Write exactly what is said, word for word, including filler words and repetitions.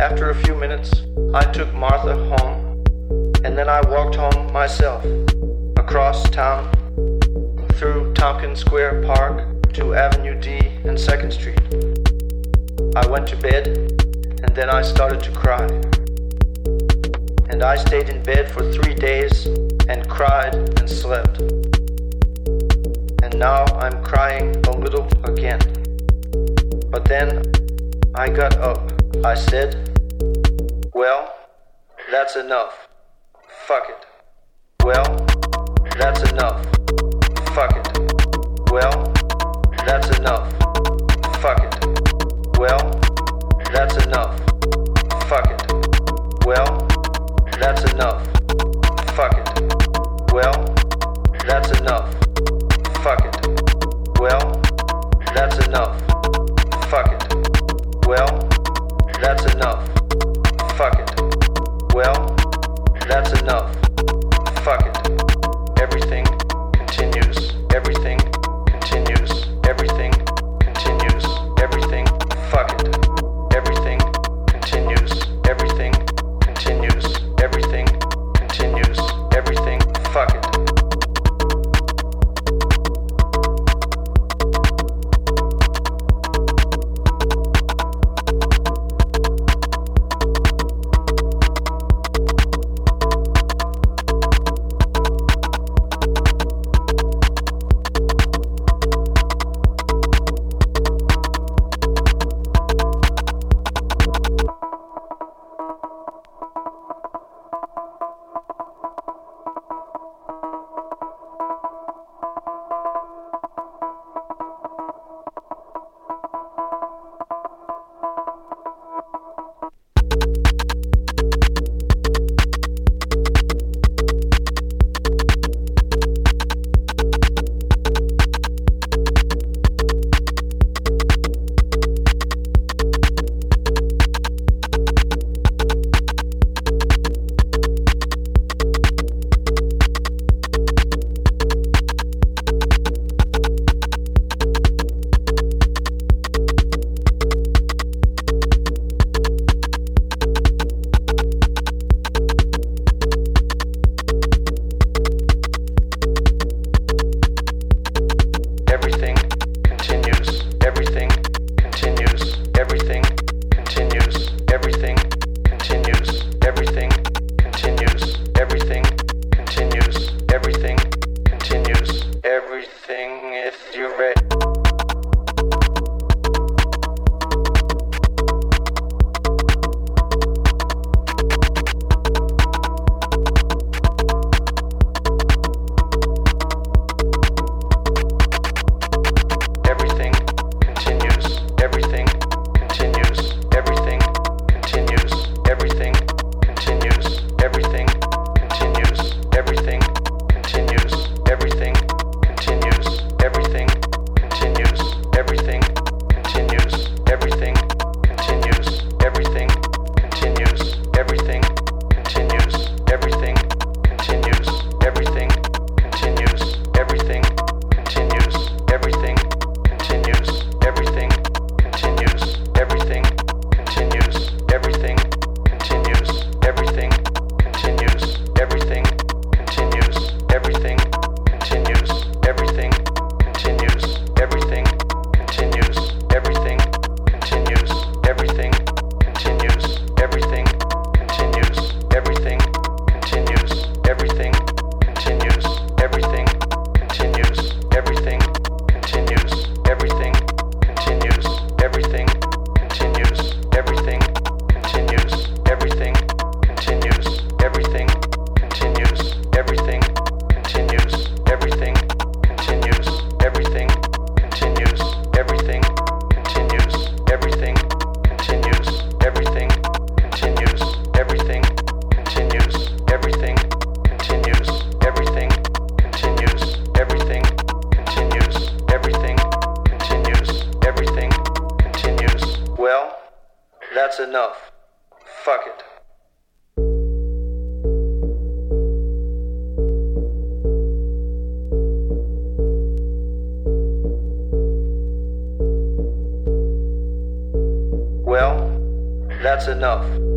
after a few minutes, I took Martha home, and then I walked home myself, across town, through Tompkins Square Park to Avenue D and second Street. I went to bed, and then I started to cry. And I stayed in bed for three days and cried and slept. And now I'm crying a little again. But then I got up. I said, well, that's enough. Fuck it. Well, that's enough. Fuck it. Well, that's enough. Fuck it. Well, that's enough. Fuck it. Well, that's enough. Fuck it. Well, that's enough. Fuck it. Well, that's enough. Fuck it. Well, that's enough. Fuck it. Well, that's enough. Fuck it. Everything continues. Everything continues. Everything continues. Everything. Fuck it. Everything continues. Everything continues. Everything continues. Everything. Fuck it. That's enough. Fuck it. Well, That's enough.